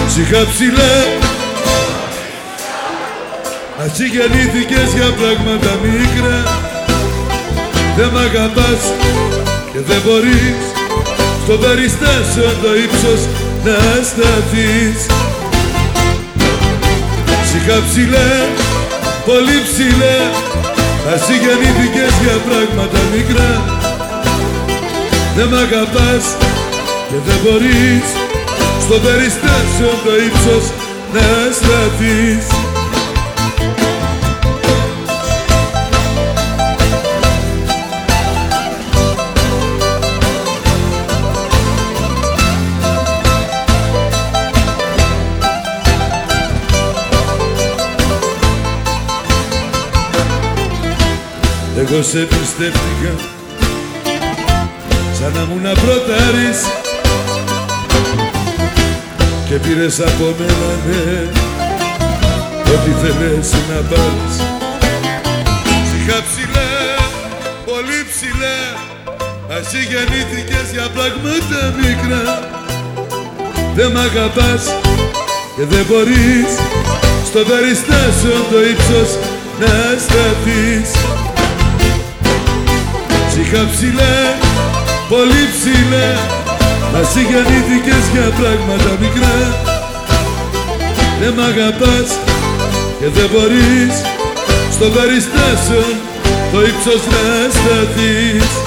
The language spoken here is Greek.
Ψυχα ψηλά, εσύ γεννήθηκες για πράγματα μικρά. Δεν μ' αγαπάς και δεν μπορείς στο περιστάσιο το ύψος να σταθείς. Ψυχα ψηλά, πολύ ψηλά, εσύ γεννήθηκες για πράγματα μικρά. Δεν μ' αγαπάς και δεν μπορείς στο περιστάσιο το ύψος να σταθείς. Εγώ σε πιστεύτηκα σαν να μου να προτάρεις και πήρες από μένα, ναι, ό,τι θέλες να πάρεις. Ψυχα ψηλά, πολύ ψηλά, εσύ γεννήθηκες για πράγματα μικρά. Δεν μ' αγαπάς και δεν μπορείς στο περιστάσιο το ύψος να σταθείς. Ψυχα ψηλά, πολύ ψηλά, εσύ γεννήθηκες για πράγματα μικρά. Δεν μ' αγαπάς και δεν μπορείς στο περιστάσιο το ύψος να σταθείς.